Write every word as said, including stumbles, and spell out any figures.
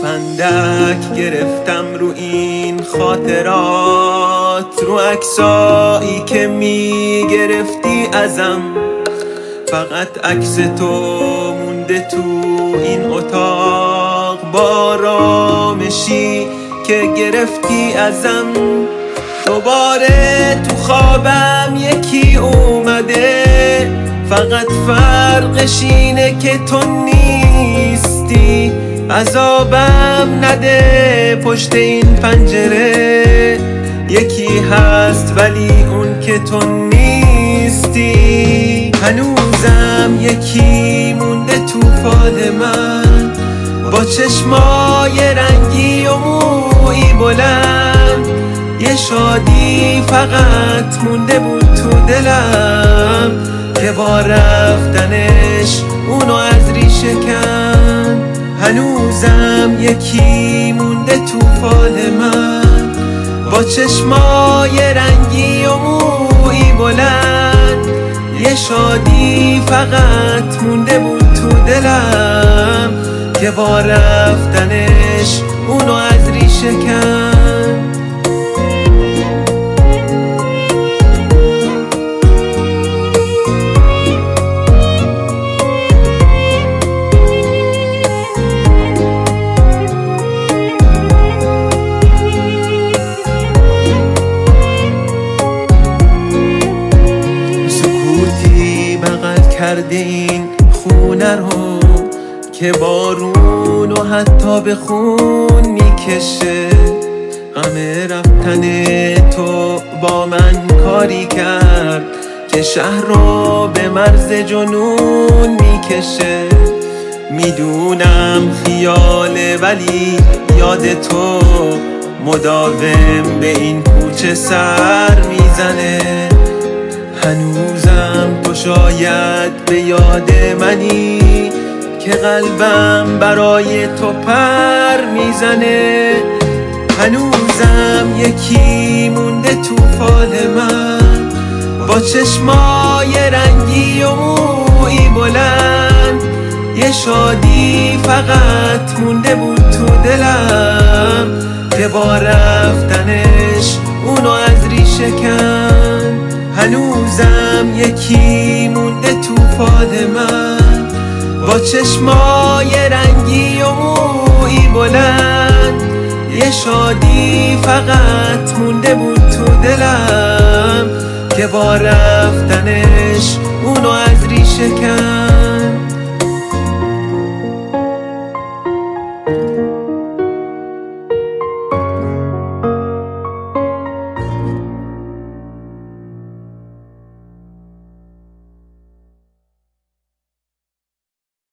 فندک گرفتم رو این خاطرات، رو عکسایی که میگرفتی ازم. فقط عکس تو مونده تو این اتاق، با آرامشی که گرفتی ازم. دوباره تو خوابم یکی اومده، فقط فرقش اینه که تو نیستی. عذابم نده پشت این پنجره، یکی هست ولی اون که تو نیستی. هنوزم یکی مونده تو فال من، با چشمای رنگی و موی بلند. یه شادی فقط مونده بود تو دلم، که با رفتنش اونو از ریشه کن. هنوزم یکی مونده تو فال من، با چشمای رنگی و موی بلند. یه شادی فقط مونده بود تو دلم، که با رفتنش اونو از ریشه کن. کرده این خونه رو که بارون و حتی به خون میکشه. غم رفتن تو با من کاری کرد که شهر رو به مرز جنون میکشه. میدونم خیاله ولی یاد تو مداوم به این کوچه سر میزنه. هنوزم تو شاید به یاد منی که قلبم برای تو پر میزنه. هنوزم یکی مونده تو فال من، با چشمای رنگی و موی بلند. یه شادی فقط مونده بود تو دلم، که با رفتنش اونو از ریشه کن. هنوزم یکی مونده تو فال من، با چشمای رنگی و موی بلند. یه شادی فقط مونده بود تو دلم، که با رفتنش اونو از ریشه کن.